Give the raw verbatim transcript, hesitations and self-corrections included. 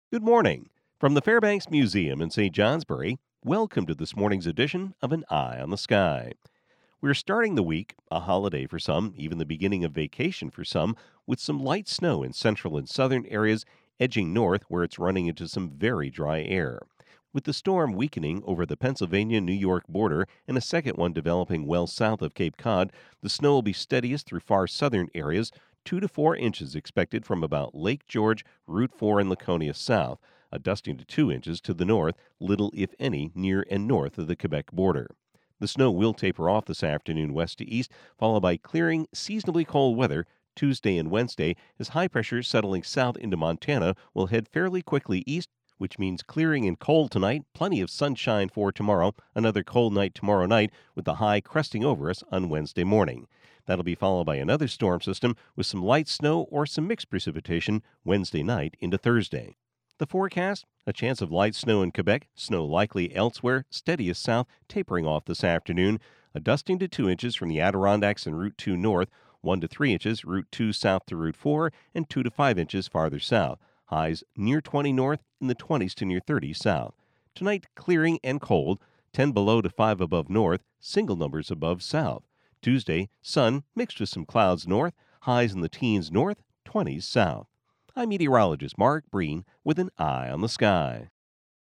Good morning. From the Fairbanks Museum in Saint Johnsbury, welcome to this morning's edition of An Eye on the Sky. We're starting the week, a holiday for some, even the beginning of vacation for some, with some light snow in central and southern areas, edging north where it's running into some very dry air. With the storm weakening over the Pennsylvania New York border and a second one developing well south of Cape Cod, the snow will be steadiest through far southern areas, two to four inches expected from about Lake George, Route four, and Laconia south, a dusting to two inches to the north, little if any near and north of the Quebec border. The snow will taper off this afternoon west to east, followed by clearing, seasonably cold weather Tuesday and Wednesday as high pressure settling south into Montana will head fairly quickly east, which means clearing and cold tonight, plenty of sunshine for tomorrow, another cold night tomorrow night with the high cresting over us on Wednesday morning. That'll be followed by another storm system with some light snow or some mixed precipitation Wednesday night into Thursday. The forecast: a chance of light snow in Quebec, snow likely elsewhere, steadiest south, tapering off this afternoon, a dusting to two inches from the Adirondacks and Route two north, one to three inches Route two south to Route four, and two to five inches farther south. Highs near twenty north, in the twenties to near thirty south. Tonight, clearing and cold, ten below to five above north, single numbers above south. Tuesday, sun mixed with some clouds north, highs in the teens north, twenties south. I'm meteorologist Mark Breen with an eye on the sky.